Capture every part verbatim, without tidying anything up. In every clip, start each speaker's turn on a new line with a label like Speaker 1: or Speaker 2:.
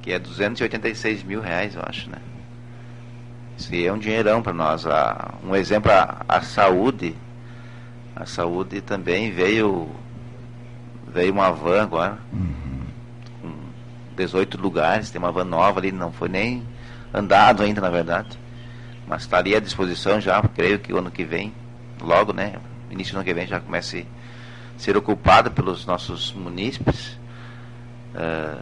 Speaker 1: que é duzentos e oitenta e seis mil reais, eu acho, né? Isso aí é um dinheirão para nós. A, um exemplo, a, a saúde, a saúde também veio, veio uma van agora, uhum. com dezoito lugares, tem uma van nova ali, não foi nem andado ainda, na verdade, mas está ali à disposição já, creio que o ano que vem, logo, né, início do ano que vem já comece a ser ocupada pelos nossos munícipes, uh,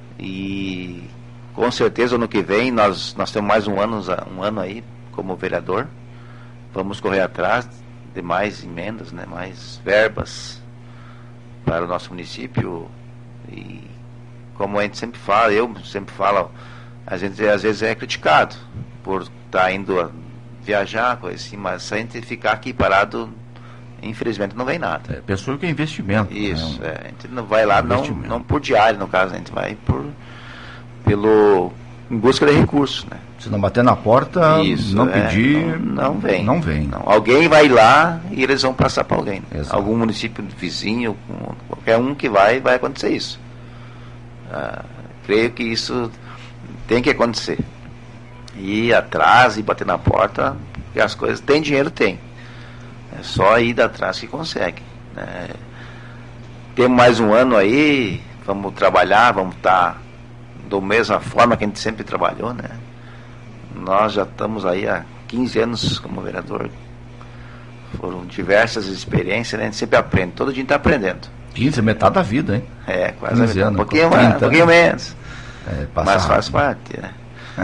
Speaker 1: e com certeza ano que vem nós, nós temos mais um ano, um ano aí como vereador, vamos correr atrás de mais emendas, né, mais verbas para o nosso município. E como a gente sempre fala, eu sempre falo, a gente às vezes é criticado por estar tá indo a viajar, coisa assim, mas se a gente ficar aqui parado, infelizmente não vem nada.
Speaker 2: É, pessoa que é investimento.
Speaker 1: Isso,
Speaker 2: né?
Speaker 1: é, a gente não vai lá, não, não por diário, no caso, a gente vai por, pelo, em busca de recursos, né?
Speaker 2: Se não bater na porta,
Speaker 1: Isso,
Speaker 2: não
Speaker 1: é,
Speaker 2: pedir,
Speaker 1: não, não vem.
Speaker 2: Não vem.
Speaker 1: Não. Alguém vai lá e eles vão passar para alguém.
Speaker 2: Exato.
Speaker 1: Algum município vizinho, qualquer um que vai, vai acontecer isso. Ah, creio que isso tem que acontecer. Ir atrás e bater na porta, porque as coisas, tem dinheiro, tem. É só ir atrás que consegue. Né? Temos mais um ano aí, vamos trabalhar, vamos estar da mesma forma que a gente sempre trabalhou, né? Nós já estamos aí há quinze anos como vereador. Foram diversas experiências, né? A gente sempre aprende, todo dia está aprendendo.
Speaker 2: quinze, metade da vida, hein?
Speaker 1: É, quase a metade,
Speaker 2: anos,
Speaker 1: um pouquinho mais, um pouquinho menos.
Speaker 2: É,
Speaker 1: mas faz parte, né?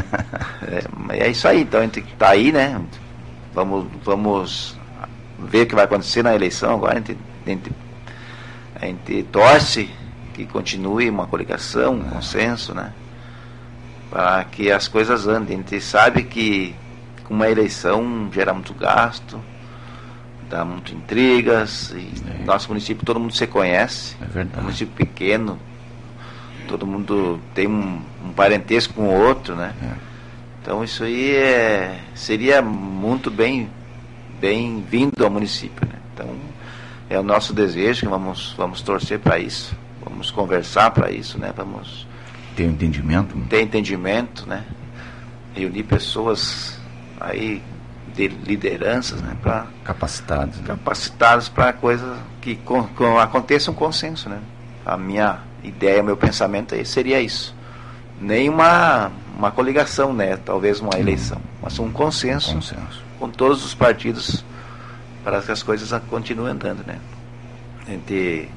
Speaker 1: é, é isso aí, então a gente está aí, né? Vamos, vamos ver o que vai acontecer na eleição agora. A gente, a gente, a gente torce que continue uma coligação, um consenso, né? Para que as coisas andem. A gente sabe que uma eleição gera muito gasto, dá muito intrigas, e é. Nosso município todo mundo se conhece,
Speaker 2: é verdade.
Speaker 1: É um município pequeno, todo mundo tem um, um parentesco com o outro, né? É. Então isso aí é, seria muito bem, bem vindo ao município, né? Então é o nosso desejo que vamos, vamos torcer para isso, vamos conversar para isso, né? Vamos
Speaker 2: ter um entendimento,
Speaker 1: ter entendimento, né? Reunir pessoas aí de lideranças, né? Para
Speaker 2: capacitados, né?
Speaker 1: capacitados para coisas que com, com, aconteça um consenso, né? A minha ideia, meu pensamento aí seria isso. Nem uma, uma coligação, né? Talvez uma eleição, hum. mas um consenso,
Speaker 2: consenso
Speaker 1: com todos os partidos para que as coisas continuem andando, né? A gente,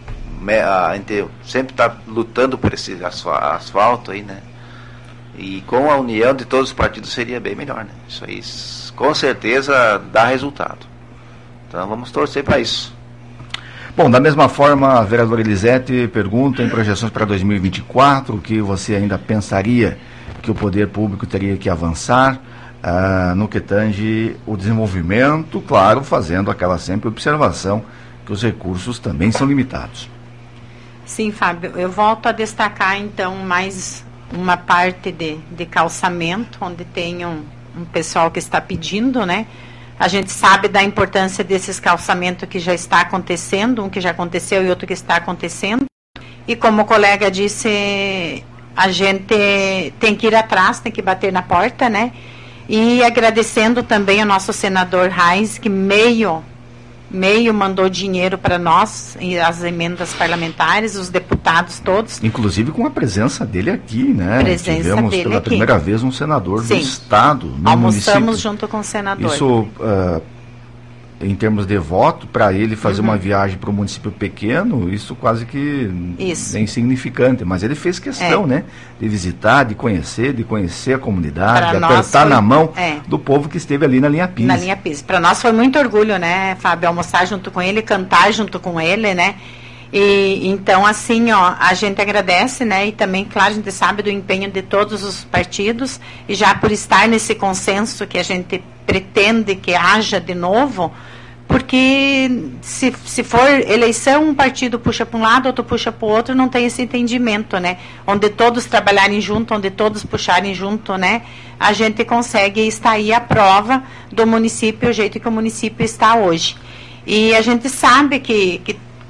Speaker 1: a gente sempre está lutando por esse asfalto aí, né? E com a união de todos os partidos seria bem melhor, né? Isso aí com certeza dá resultado. Então vamos torcer para isso.
Speaker 2: Bom, da mesma forma, a vereadora Elisete pergunta em projeções para dois mil e vinte e quatro, o que você ainda pensaria que o poder público teria que avançar ah, no que tange o desenvolvimento, claro, fazendo aquela sempre observação que os recursos também são limitados.
Speaker 3: Sim, Fábio, eu volto a destacar então mais uma parte de, de calçamento, onde tem um, um pessoal que está pedindo, né? A gente sabe da importância desses calçamentos que já está acontecendo, um que já aconteceu e outro que está acontecendo. E como o colega disse, a gente tem que ir atrás, tem que bater na porta, né? E agradecendo também ao nosso senador Reis, que meio, meio mandou dinheiro para nós, e as emendas parlamentares, os deputados todos.
Speaker 2: Inclusive com a presença dele aqui, né?
Speaker 3: Presença
Speaker 2: Tivemos
Speaker 3: dele
Speaker 2: pela
Speaker 3: aqui.
Speaker 2: primeira vez um senador
Speaker 3: Sim.
Speaker 2: do estado, no
Speaker 3: Almoçamos
Speaker 2: município.
Speaker 3: junto com o senador.
Speaker 2: Isso, uh, em termos de voto, para ele fazer uhum. uma viagem para um município pequeno, isso quase que
Speaker 3: isso.
Speaker 2: é insignificante. Mas ele fez questão, é. né? De visitar, de conhecer, de conhecer a comunidade,
Speaker 3: pra
Speaker 2: de apertar
Speaker 3: foi,
Speaker 2: na mão
Speaker 3: é.
Speaker 2: do povo que esteve ali na linha Pise.
Speaker 3: Na linha Pise. Para nós foi muito orgulho, né, Fábio, almoçar junto com ele, cantar junto com ele, né? E então, assim, ó, a gente agradece, né? E também, claro, a gente sabe do empenho de todos os partidos, e já por estar nesse consenso que a gente pretende que haja de novo, porque se, se for eleição, um partido puxa para um lado, outro puxa para o outro, não tem esse entendimento, né? Onde todos trabalharem junto, onde todos puxarem junto, né? A gente consegue estar aí à prova do município, o jeito que o município está hoje. E a gente sabe que, que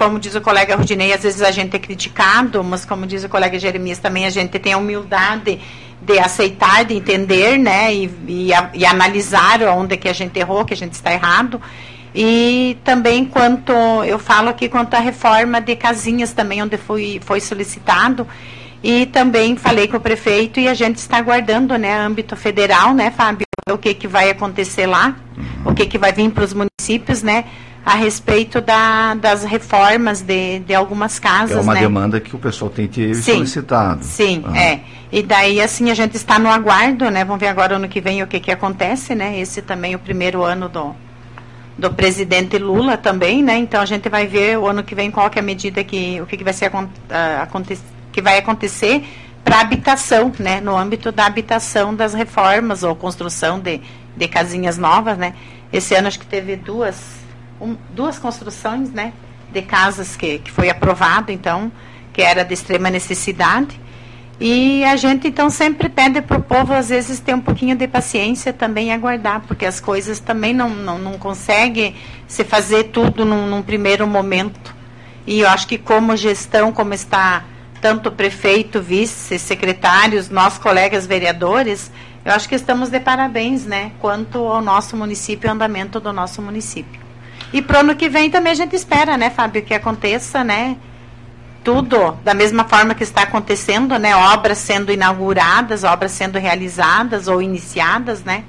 Speaker 3: como diz o colega Rudinei, às vezes a gente é criticado, mas como diz o colega Jeremias também, a gente tem a humildade de aceitar, de entender, né, e, e, e analisar onde que a gente errou, que a gente está errado. E também quanto, eu falo aqui quanto à reforma de casinhas também, onde foi, foi solicitado, e também falei com o prefeito e a gente está aguardando, né, âmbito federal, né, Fábio, o que que vai acontecer lá, o que que vai vir para os municípios, né, a respeito da, das reformas de, de algumas casas,
Speaker 2: é uma
Speaker 3: né?
Speaker 2: demanda que o pessoal tem que
Speaker 3: sim,
Speaker 2: solicitado.
Speaker 3: Sim,
Speaker 2: ah.
Speaker 3: é. E daí, assim, a gente está no aguardo, né? Vamos ver agora ano que vem o que que acontece, né? Esse também é o primeiro ano do, do presidente Lula também, né? Então a gente vai ver o ano que vem qual que é a medida que, o que que vai ser, uh, aconte, que vai acontecer para habitação, né? No âmbito da habitação, das reformas ou construção de, de casinhas novas, né? Esse ano acho que teve duas... Um, duas construções, né, de casas que, que foi aprovado, então, que era de extrema necessidade. E a gente, então, sempre pede para o povo, às vezes, ter um pouquinho de paciência também e aguardar, porque as coisas também não, não, não conseguem se fazer tudo num, num primeiro momento. E eu acho que como gestão, como está tanto o prefeito, vice, secretários, nós colegas vereadores, eu acho que estamos de parabéns, né, quanto ao nosso município e ao andamento do nosso município. E para o ano que vem também a gente espera, né, Fábio, que aconteça, né, tudo da mesma forma que está acontecendo, né, obras sendo inauguradas, obras sendo realizadas ou iniciadas, né.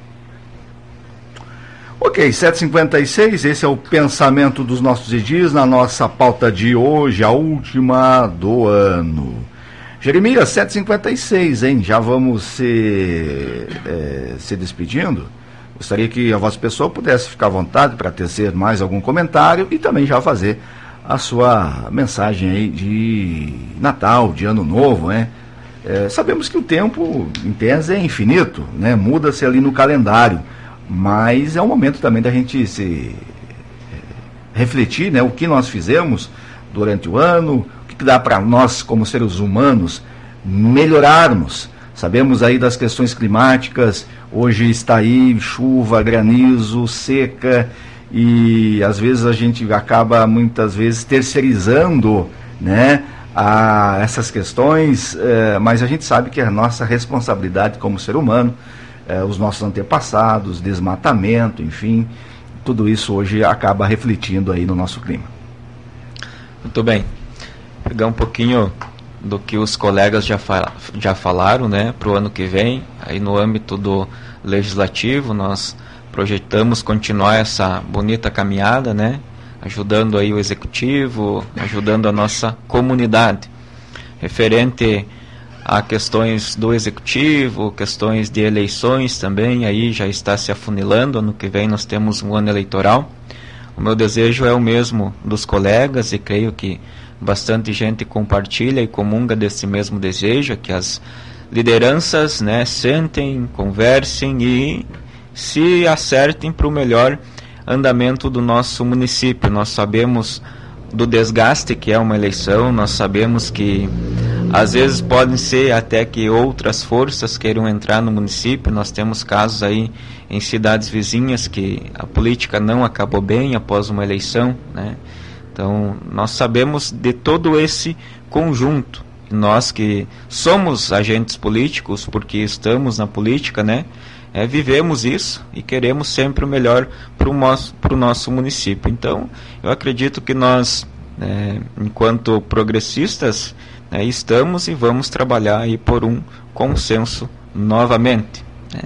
Speaker 2: Ok, sete e cinquenta e seis, esse é o pensamento dos nossos edis na nossa pauta de hoje, a última do ano. Jeremias, sete e cinquenta e seis, hein, já vamos se, é, se despedindo. Gostaria que a vossa pessoa pudesse ficar à vontade para tecer mais algum comentário e também já fazer a sua mensagem aí de Natal, de Ano Novo, né? É, sabemos que o tempo, em tese, é infinito, né? Muda-se ali no calendário, mas é um momento também da gente se é, refletir, né? O que nós fizemos durante o ano, o que, que dá para nós, como seres humanos, melhorarmos. Sabemos aí das questões climáticas, hoje está aí chuva, granizo, seca, e às vezes a gente acaba muitas vezes terceirizando, né, a essas questões, eh, mas a gente sabe que é a nossa responsabilidade como ser humano, eh, os nossos antepassados, desmatamento, enfim, tudo isso hoje acaba refletindo aí no nosso clima.
Speaker 4: Muito bem. Pegar um pouquinho do que os colegas já, fa- já falaram, né, para o ano que vem, aí no âmbito do legislativo, nós projetamos continuar essa bonita caminhada, né, ajudando aí o executivo, ajudando a nossa comunidade, referente a questões do executivo, questões de eleições também, aí já está se afunilando, ano que vem nós temos um ano eleitoral. O meu desejo é o mesmo dos colegas e creio que bastante gente compartilha e comunga desse mesmo desejo, que as lideranças, né, sentem, conversem e se acertem para o melhor andamento do nosso município. Nós sabemos do desgaste que é uma eleição, nós sabemos que às vezes podem ser até que outras forças queiram entrar no município. Nós temos casos aí em cidades vizinhas que a política não acabou bem após uma eleição, né? Então, nós sabemos de todo esse conjunto. Nós que somos agentes políticos, porque estamos na política, né? É, vivemos isso e queremos sempre o melhor para o nosso, para o nosso município. Então, eu acredito que nós, é, enquanto progressistas, né, estamos e vamos trabalhar aí por um consenso novamente, né?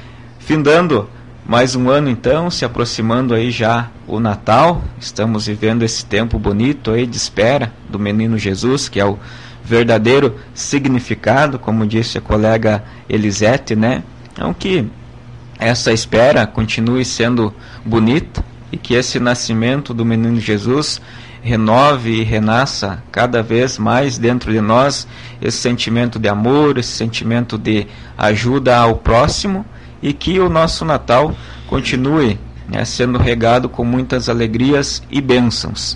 Speaker 4: Findando mais um ano, então, se aproximando aí já o Natal, estamos vivendo esse tempo bonito aí de espera do menino Jesus, que é o verdadeiro significado, como disse a colega Elisete, né? Então que essa espera continue sendo bonita e que esse nascimento do menino Jesus renove e renasça cada vez mais dentro de nós esse sentimento de amor, esse sentimento de ajuda ao próximo, e que o nosso Natal continue, né, sendo regado com muitas alegrias e bênçãos.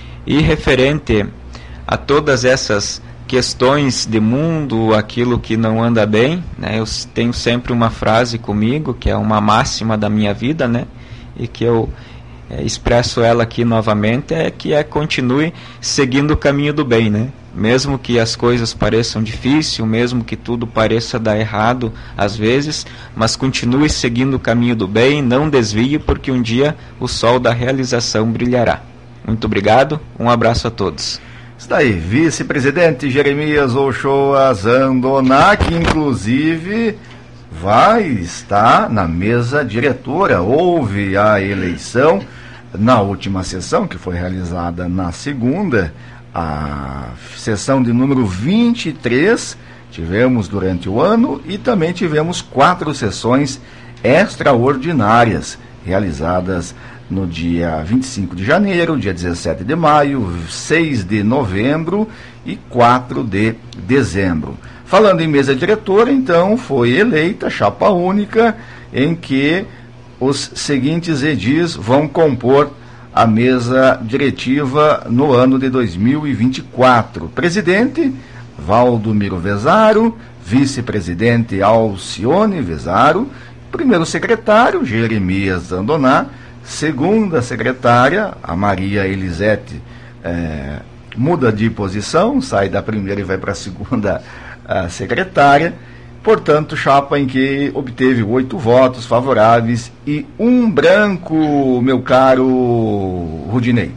Speaker 4: E referente a todas essas questões de mundo, aquilo que não anda bem, né, eu tenho sempre uma frase comigo, que é uma máxima da minha vida, né, e que eu é, expresso ela aqui novamente, é que é continue seguindo o caminho do bem, né? Mesmo que as coisas pareçam difíceis, mesmo que tudo pareça dar errado às vezes, mas continue seguindo o caminho do bem, não desvie, porque um dia o sol da realização brilhará. Muito obrigado, um abraço a todos.
Speaker 2: Está aí, vice-presidente Jeremias Ochoa Zandoná, que inclusive vai estar na mesa diretora. Houve a eleição na última sessão, que foi realizada na segunda, a sessão de número vinte e três, tivemos durante o ano, e também tivemos quatro sessões extraordinárias, realizadas no dia vinte e cinco de janeiro, dia dezessete de maio, seis de novembro e quatro de dezembro. Falando em mesa diretora, então, foi eleita a chapa única, em que os seguintes edis vão compor a mesa diretiva no ano de dois mil e vinte e quatro. Presidente, Valdomiro Vezaro. Vice-presidente, Alcione Vezaro. Primeiro secretário, Jeremias Zandoná. Segunda secretária, a Maria Elisete, é, muda de posição, sai da primeira e vai para a segunda a secretária. Portanto, chapa em que obteve oito votos favoráveis e um branco, meu caro Rudinei.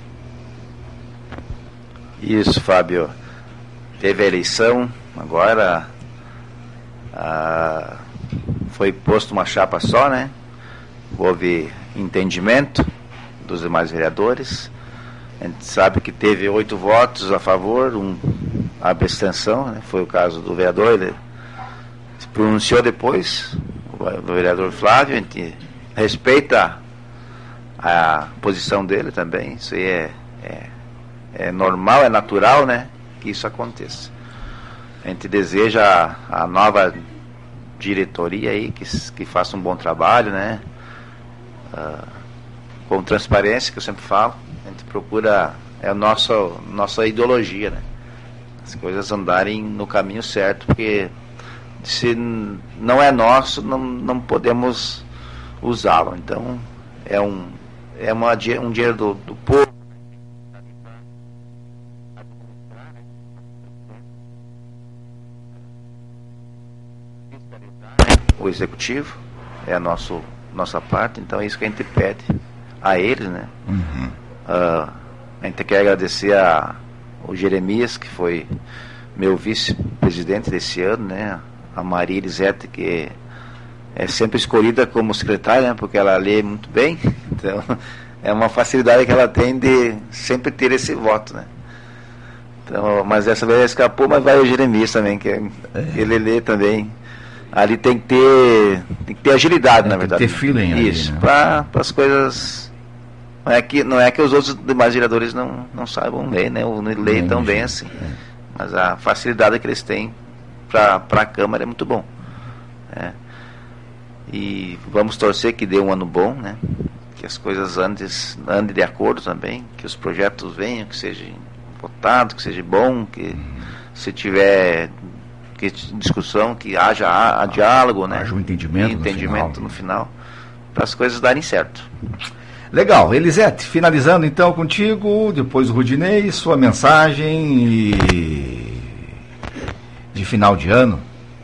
Speaker 1: Isso, Fábio. Teve a eleição, agora ah, foi posto uma chapa só, né? Houve entendimento dos demais vereadores. A gente sabe que teve oito votos a favor, um abstenção, né? Foi o caso do vereador, ele se pronunciou depois, o vereador Flávio. A gente respeita a posição dele também, isso aí é, é, é normal, é natural, né, que isso aconteça. A gente deseja a, a nova diretoria aí que, que faça um bom trabalho, né, uh, com transparência, que eu sempre falo. A gente procura, é a nossa, nossa ideologia, né, as coisas andarem no caminho certo, porque se não é nosso, não, não podemos usá-lo. Então é um é uma, um dinheiro do, do povo. O executivo é a nosso, nossa parte, então é isso que a gente pede a eles, né? Uhum. Uh, a gente quer agradecer a o Jeremias, que foi meu vice-presidente desse ano, né? A Maria Elisete, que é sempre escolhida como secretária, né? Porque ela lê muito bem, então é uma facilidade que ela tem de sempre ter esse voto, né? Então, mas dessa vez escapou, mas vai o Jeremias também, que é, é. ele lê também. Ali tem que ter, tem que ter agilidade, é, na verdade.
Speaker 2: Tem que ter feeling ali,
Speaker 1: isso,
Speaker 2: né?
Speaker 1: para as coisas. Não é, que, não é que os outros demais vereadores não, não saibam ler, né? Ou não leem tão bem assim. É. Mas a facilidade que eles têm para a Câmara é muito bom. É. E vamos torcer que dê um ano bom, né? Que as coisas andem, andem de acordo também, que os projetos venham, que sejam votados, que seja bom, que se tiver que discussão, que haja a, a diálogo, né?
Speaker 2: Haja um entendimento,
Speaker 1: entendimento no final, final para as coisas darem certo.
Speaker 2: Legal. Elisete, finalizando então contigo, depois o Rudinei, sua mensagem e... de final de ano.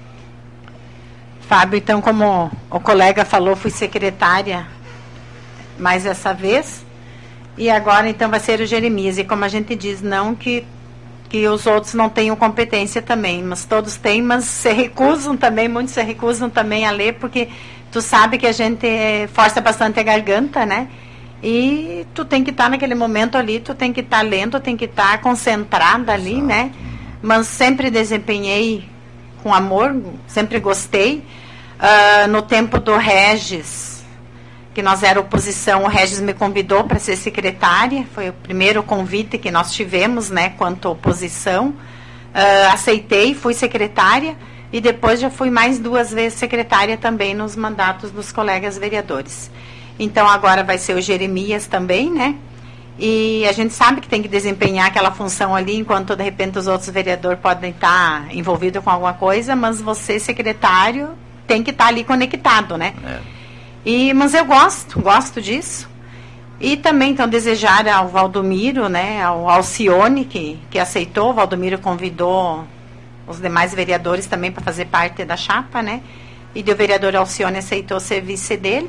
Speaker 3: Fábio, então, como o colega falou, fui secretária mais essa vez, e agora então vai ser o Jeremias, e como a gente diz, não que, que os outros não tenham competência também, mas todos têm, mas se recusam também, muitos se recusam também a ler, porque tu sabe que a gente força bastante a garganta, né? E tu tem que estar tá naquele momento ali, tu tem que estar tá lendo, tem que estar tá concentrada ali, exato, né? Mas sempre desempenhei com amor, sempre gostei. Uh, no tempo do Regis, que nós era oposição, o Regis me convidou para ser secretária, foi o primeiro convite que nós tivemos, né, quanto oposição. Uh, aceitei, fui secretária, e depois já fui mais duas vezes secretária também nos mandatos dos colegas vereadores. Então agora vai ser o Jeremias também, né? E a gente sabe que tem que desempenhar aquela função ali, enquanto de repente os outros vereadores podem estar envolvidos com alguma coisa, mas você, secretário, tem que estar ali conectado, né? É. E, mas eu gosto, gosto disso. E também, então, desejar ao Valdomiro, né, ao Alcione, que, que aceitou. O Valdomiro convidou os demais vereadores também para fazer parte da chapa, né? E o vereador Alcione aceitou ser vice dele.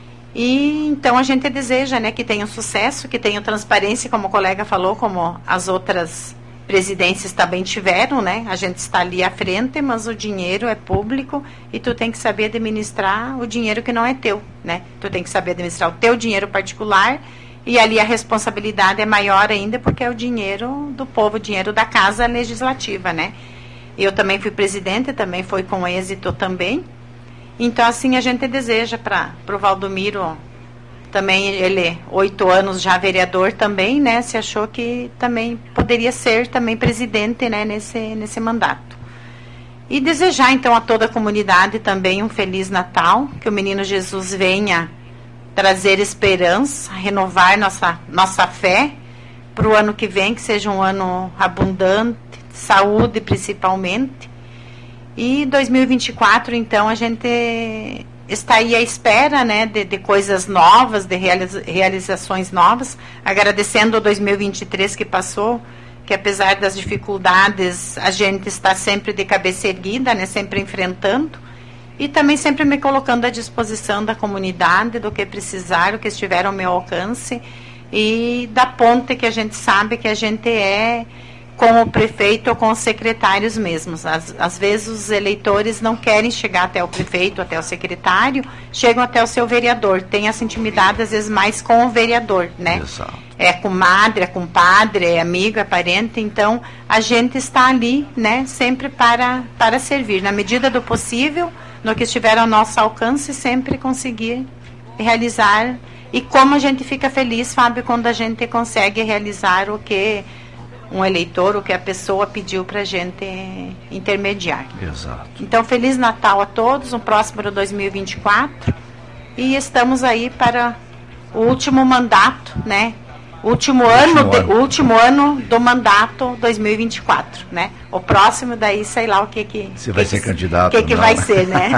Speaker 3: E então a gente deseja, né, que tenha sucesso, que tenha transparência, como o colega falou, como as outras presidências também tiveram, né? A gente está ali à frente, mas o dinheiro é público e tu tem que saber administrar o dinheiro que não é teu, né? Tu tem que saber administrar o teu dinheiro particular e ali a responsabilidade é maior ainda porque é o dinheiro do povo, o dinheiro da casa legislativa, né? Eu também fui presidente, também foi com êxito também. Então, assim, a gente deseja para o Valdomiro, também ele, oito anos já vereador também, né, se achou que também poderia ser também presidente, né, nesse, nesse mandato. E desejar, então, a toda a comunidade também um Feliz Natal, que o Menino Jesus venha trazer esperança, renovar nossa, nossa fé para o ano que vem, que seja um ano abundante, saúde principalmente. E dois mil e vinte e quatro, então, a gente está aí à espera, né, de, de coisas novas, de realiza, realizações novas, agradecendo o dois mil e vinte e três que passou, que apesar das dificuldades, a gente está sempre de cabeça erguida, né, sempre enfrentando, e também sempre me colocando à disposição da comunidade, do que precisar, o que estiver ao meu alcance, e da ponte que a gente sabe que a gente é com o prefeito ou com os secretários mesmos. Às, às vezes os eleitores não querem chegar até o prefeito, até o secretário, chegam até o seu vereador. Tem essa intimidade, às vezes, mais com o vereador, né?
Speaker 2: Exato.
Speaker 3: É comadre, é compadre, é amigo, é parente. Então, a gente está ali, né, sempre para, para servir. Na medida do possível, no que estiver ao nosso alcance, sempre conseguir realizar. E como a gente fica feliz, Fábio, quando a gente consegue realizar o que um eleitor, o que a pessoa pediu para a gente intermediar.
Speaker 2: Exato.
Speaker 3: Então, Feliz Natal a todos, um próspero dois mil e vinte e quatro. E estamos aí para o último mandato, né? O último, ano,
Speaker 2: ano.
Speaker 3: De, o último ano do mandato dois mil e vinte e quatro, né? O próximo daí, sei lá o que que...
Speaker 2: Você vai
Speaker 3: que,
Speaker 2: ser candidato
Speaker 3: O que que
Speaker 2: não,
Speaker 3: vai
Speaker 2: né?
Speaker 3: ser, né?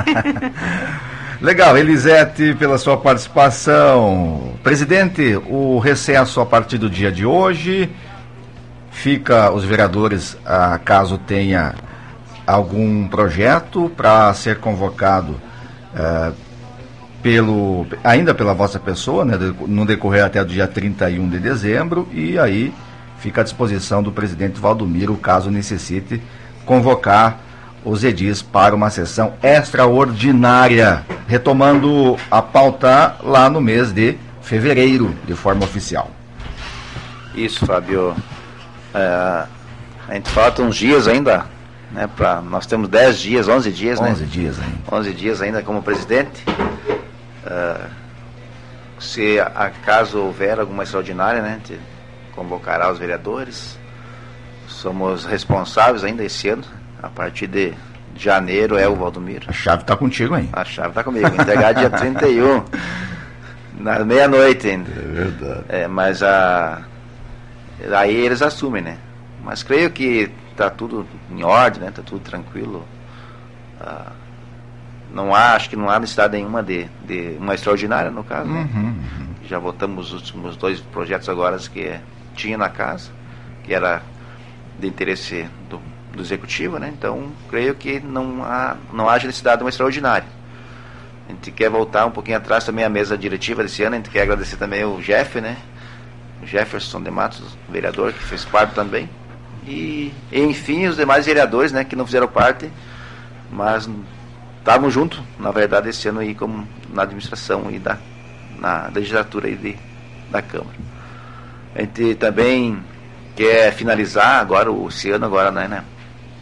Speaker 2: Legal, Elisete, pela sua participação. Presidente, o recesso a partir do dia de hoje... Fica os vereadores, ah, caso tenha algum projeto para ser convocado ah, pelo, ainda pela vossa pessoa, né, no decorrer até o dia trinta e um de dezembro, e aí fica à disposição do presidente Valdomiro, caso necessite convocar os edis para uma sessão extraordinária, retomando a pauta lá no mês de fevereiro, de forma oficial.
Speaker 1: Isso, Fábio. É, a gente falta uns dias ainda, né, pra, nós temos dez dias, onze dias,
Speaker 2: onze
Speaker 1: né?
Speaker 2: dias ainda.
Speaker 1: onze dias ainda como presidente. É, se acaso houver alguma extraordinária, né, a gente convocará os vereadores. Somos responsáveis ainda esse ano, a partir de janeiro é o Valdomiro.
Speaker 2: A chave está contigo, hein?
Speaker 1: A chave está comigo, entregar dia trinta e um, na meia-noite ainda.
Speaker 2: É verdade.
Speaker 1: É, mas a... aí eles assumem, né? Mas creio que está tudo em ordem, né? Está tudo tranquilo. Ah, não há, acho que não há necessidade nenhuma de, de uma extraordinária, no caso, né?
Speaker 2: Uhum, uhum.
Speaker 1: Já votamos os últimos dois projetos agora que tinha na casa, que era de interesse do, do executivo, né? Então, creio que não há, não haja necessidade de uma extraordinária. A gente quer voltar um pouquinho atrás também à mesa diretiva desse ano. A gente quer agradecer também o Jeff, né? Jefferson de Matos, vereador, que fez parte também, e, e enfim os demais vereadores, né, que não fizeram parte, mas estavam juntos, na verdade, esse ano aí como na administração e da na legislatura aí de, da Câmara. A gente também quer finalizar agora o esse ano agora, né, né?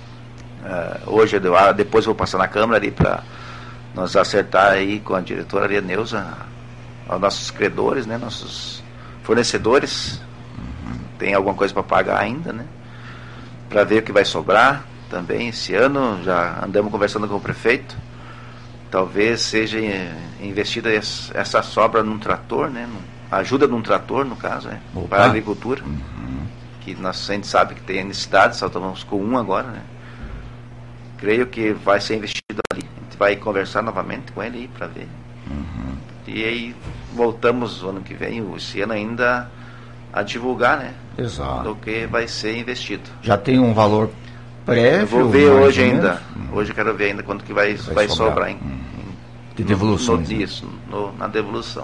Speaker 1: Uh, hoje depois eu vou passar na Câmara ali para nós acertar aí com a diretora Maria Neuza, aos nossos credores, né, nossos fornecedores, tem alguma coisa para pagar ainda, né? Para ver o que vai sobrar também esse ano. Já andamos conversando com o prefeito. Talvez seja investida essa sobra num trator, né? Ajuda num trator, no caso, né? Para a agricultura. Uhum. Que nós, a gente sabe que tem necessidade, só estamos com um agora, né? Creio que vai ser investido ali. A gente vai conversar novamente com ele aí para ver. Uhum. E aí voltamos o ano que vem, esse ano ainda, a divulgar, né?
Speaker 2: Exato.
Speaker 1: Do que vai ser investido.
Speaker 2: Já tem um valor prévio?
Speaker 1: Eu vou ver hoje ainda.
Speaker 2: Hum.
Speaker 1: Hoje eu quero ver ainda quanto que vai, vai,
Speaker 2: vai
Speaker 1: sobrar,
Speaker 2: sobrar
Speaker 1: em,
Speaker 2: hum.
Speaker 1: em,
Speaker 2: de devoluções.
Speaker 1: No, no, isso, no, na devolução.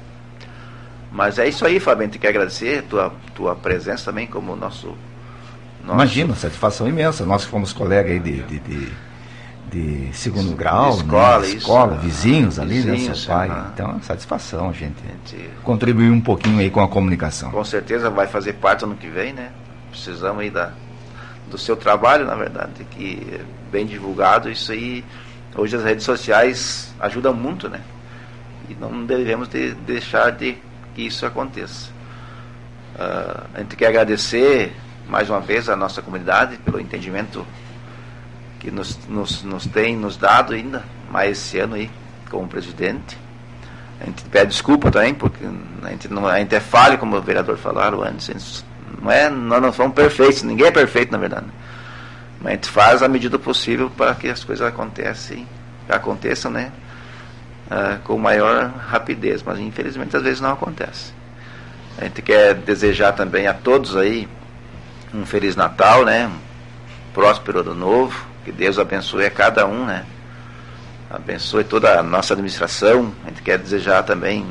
Speaker 1: Mas é isso aí, Fábio. A gente quer agradecer tua, tua presença também como nosso... nosso...
Speaker 2: Imagina, satisfação imensa. Nós que fomos colegas aí de, de, de, de segundo grau,
Speaker 1: de escola,
Speaker 2: né?
Speaker 1: isso,
Speaker 2: escola,
Speaker 1: ah,
Speaker 2: vizinhos ali,
Speaker 1: vizinhos,
Speaker 2: né, seu pai.
Speaker 1: ah.
Speaker 2: Então, satisfação, a gente,
Speaker 1: A gente
Speaker 2: contribuir um pouquinho aí com a comunicação.
Speaker 1: com certeza vai fazer parte ano que vem, né? Precisamos aí da, do seu trabalho, na verdade, que é bem divulgado. Isso aí, hoje as redes sociais ajudam muito, né? E não devemos de deixar de que isso aconteça. Uh, a gente quer agradecer mais uma vez a nossa comunidade pelo entendimento que nos, nos, nos tem nos dado ainda, mais esse ano aí, como presidente. A gente pede desculpa também, porque a gente, não, a gente é falho, como o vereador falaram antes. Não é, nós não somos perfeitos, ninguém é perfeito, na verdade. Mas a gente faz a medida possível para que as coisas acontecem, aconteçam, né? Uh, com maior rapidez, mas infelizmente às vezes não acontece. A gente quer desejar também a todos aí um Feliz Natal, né? Um próspero Ano Novo, que Deus abençoe a cada um, né? Abençoe toda a nossa administração. A gente quer desejar também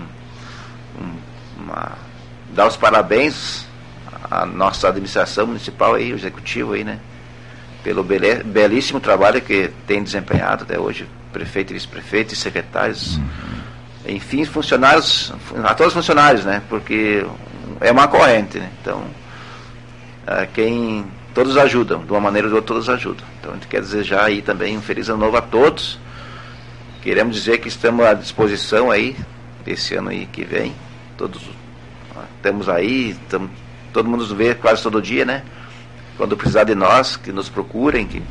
Speaker 1: um, uma, dar os parabéns à nossa administração municipal aí, o executivo aí, né? Pelo bele, belíssimo trabalho que tem desempenhado até hoje, prefeito e vice-prefeito e secretários, uhum. enfim, funcionários, a todos os funcionários, né? Porque é uma corrente, né? Então, quem todos ajudam, de uma maneira ou de outra, todos ajudam. Então a gente quer desejar aí também um feliz ano novo a todos. Queremos dizer que estamos à disposição aí desse ano aí que vem. Todos estamos aí, estamos, todo mundo nos vê quase todo dia, né? Quando precisar de nós, que nos procurem, que,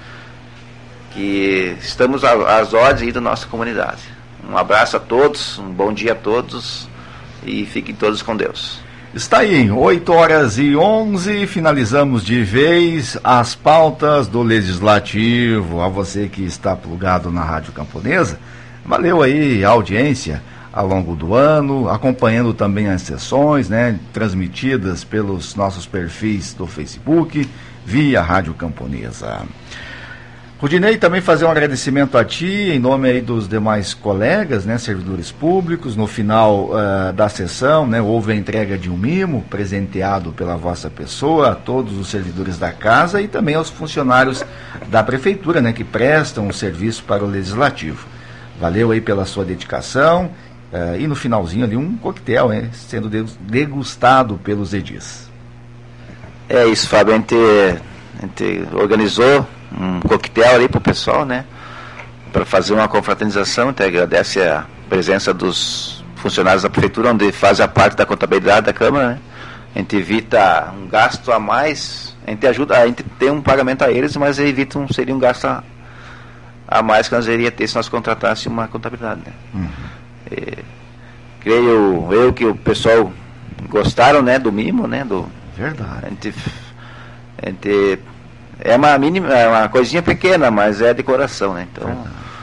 Speaker 1: que estamos às ordens aí da nossa comunidade. Um abraço a todos, um bom dia a todos e fiquem todos com Deus.
Speaker 2: Está aí, oito horas e onze, finalizamos de vez as pautas do Legislativo. A você que está plugado na Rádio Camponesa, valeu aí a audiência ao longo do ano, acompanhando também as sessões, né, transmitidas pelos nossos perfis do Facebook, via Rádio Camponesa. Rudinei, também fazer um agradecimento a ti, em nome aí dos demais colegas, né, servidores públicos. No final uh, da sessão, né, houve a entrega de um mimo presenteado pela vossa pessoa a todos os servidores da casa e também aos funcionários da prefeitura, né, que prestam o serviço para o Legislativo. Valeu aí pela sua dedicação uh, e no finalzinho ali um coquetel, né, sendo degustado pelos edis.
Speaker 1: É isso, Fábio, a gente, a gente organizou um coquetel ali pro pessoal, né, para fazer uma confraternização. Então agradece a presença dos funcionários da prefeitura, onde fazem a parte da contabilidade da Câmara, né? A gente evita um gasto a mais, a gente ajuda, a gente tem um pagamento a eles, mas evita um, seria um gasto a, a mais que nós iria ter se nós contratássemos uma contabilidade, né? Uhum. E, creio eu que o pessoal gostaram, né, do mimo, né, do
Speaker 2: verdade.
Speaker 1: A gente, a gente é uma mínima, é uma coisinha pequena, mas é de coração, né? Então,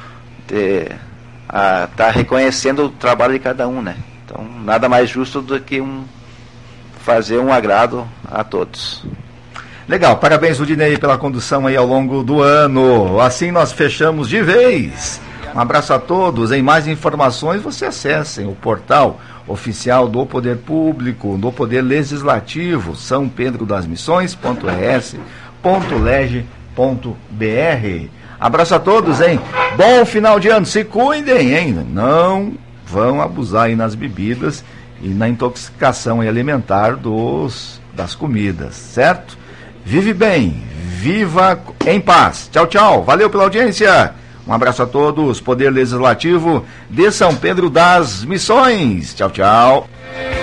Speaker 1: está reconhecendo o trabalho de cada um, né? Então, nada mais justo do que um, fazer um agrado a todos.
Speaker 2: Legal, parabéns, Rudinei, pela condução aí ao longo do ano. Assim nós fechamos de vez. Um abraço a todos. Em mais informações, você acessem o portal oficial do Poder Público, do Poder Legislativo, são pedro das missões ponto es ponto leg ponto br. Abraço a todos, hein? Bom final de ano, se cuidem, hein? Não vão abusar aí nas bebidas e na intoxicação alimentar dos, das comidas, certo? Vive bem, viva em paz. Tchau, tchau. Valeu pela audiência. Um abraço a todos. Poder Legislativo de São Pedro das Missões. Tchau, tchau.